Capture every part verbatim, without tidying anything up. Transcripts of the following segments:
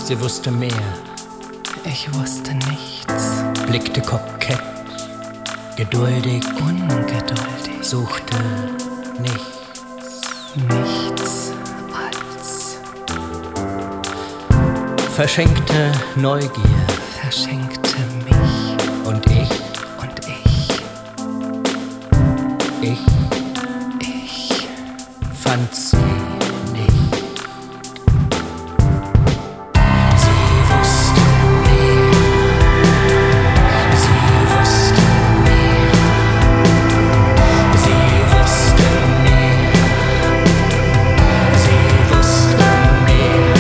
Sie wusste mehr, Ich wusste nichts, blickte kokett, geduldig, ungeduldig, suchte nichts. nichts als Verschenkte Neugier verschenkte mich und ich, und ich, ich ich fand sie nicht. Sie wusste mehr, sie wusste mehr, sie wusste mehr, sie wusste mehr,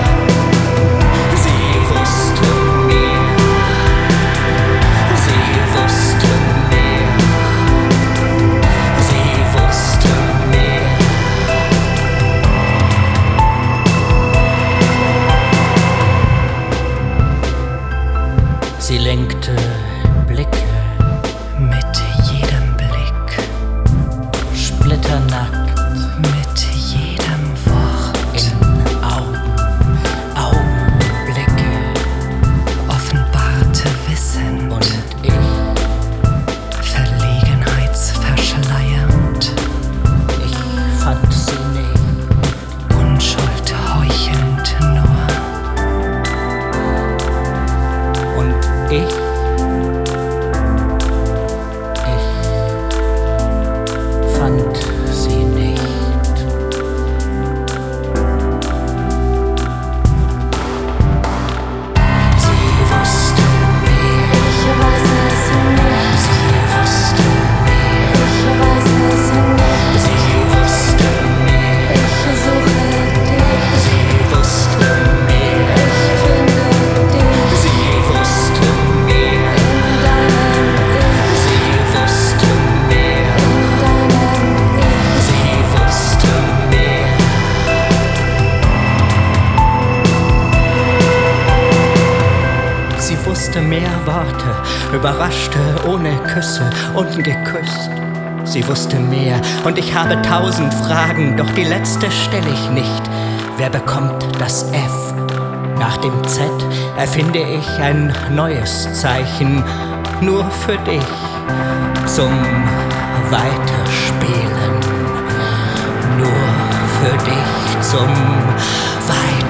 sie wusste mehr, sie wusste mehr, sie wusste mehr. Sie lenkte Blicke, mit jedem Blick, splitternackt mit jedem Wort in Augen, Augenblicke offenbarte Wissen und ich, verlegenheitsverschleiernd, ich fand sie nicht. Unschuld heuchelnd nur. Und ich, ich fand sie nicht. Sie wusste mehr, Ich weiß es nicht, sie wusste mehr, ich weiß es nicht, sie wusste mehr, ich suche dich, sie wusste mehr, ich finde dich sie wusste mehr, in deinem Ich, sie wusste mehr, in deinem Ich. sie wusste mehr. Sie wusste mehr Worte, überraschte ohne Küsse, ungeküsst. Sie wusste mehr und ich habe tausend Fragen, doch die letzte stelle ich nicht. Wer bekommt das F? Nach dem Z erfinde ich ein neues Zeichen, nur für dich, zum Weiterspielen. Nur für dich zum Weiterspielen.